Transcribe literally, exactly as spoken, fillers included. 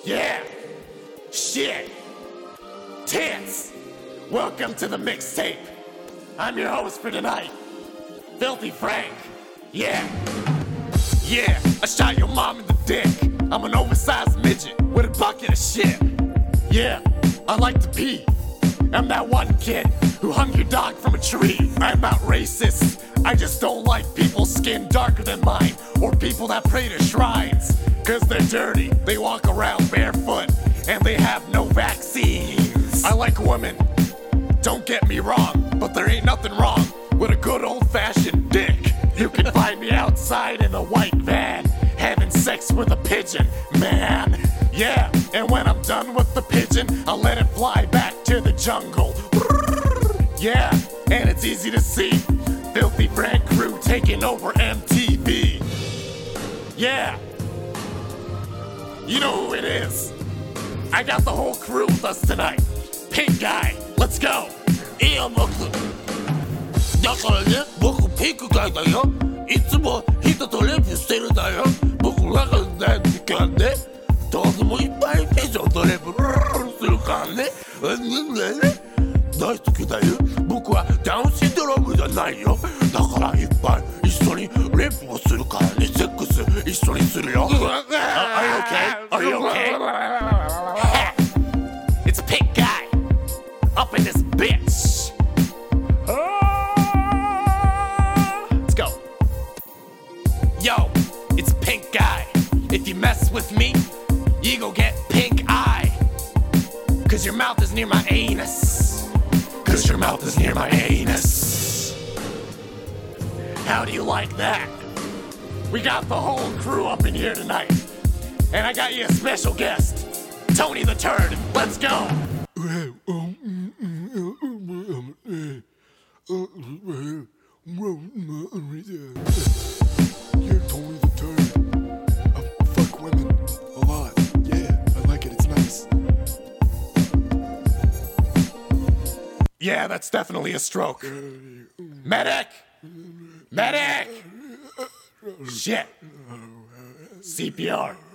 Yeah. Shit. Tits. Welcome to the mixtape. I'm your host for tonight, Filthy Frank. Yeah. Yeah, I shot your mom in the dick. I'm an oversized midget with a bucket of shit. Yeah, I like to pee. I'm that one kid who hung your dog from a tree. I'm not racist. I just don't like people's skin darker than mine, or people that pray to shrines. Cause they're dirty, they walk around barefoot, and they have no vaccines. I like women, don't get me wrong, but there ain't nothing wrong with a good old-fashioned dick. You can find me outside in a white van, having sex with a pigeon, man. Yeah, and when I'm done with the pigeon, I'll let it fly back to the jungle. Yeah, and it's easy to see Filthy Frank crew taking over M T V. Yeah, you know who it is. I got the whole crew with us tonight. Pink guy, let's go. いや僕だからね僕ピンクガイだよいつも人とレビューしてるんだよ僕らが何時間ねどうでもいっぱいピジョンとレビューするからね大好きだよ僕はダウンシンドロームじゃないよだからいっぱい一緒にレビューをするからねセックス一緒にするよ Are you okay? Are you okay? It's a pink guy up in this bitch. Let's go. Yo, it's pink guy. If you mess with me, you gon' get pink eye. Cause your mouth is near my anus. Cause your mouth is near my anus. How do you like that? We got the whole crew up in here tonight. And I got you a special guest, Tony the Turd. Let's go. You're Tony the Turd. I fuck women a lot. Yeah, I like it. It's nice. Yeah, that's definitely a stroke. Medic! Medic! Shit. C P R.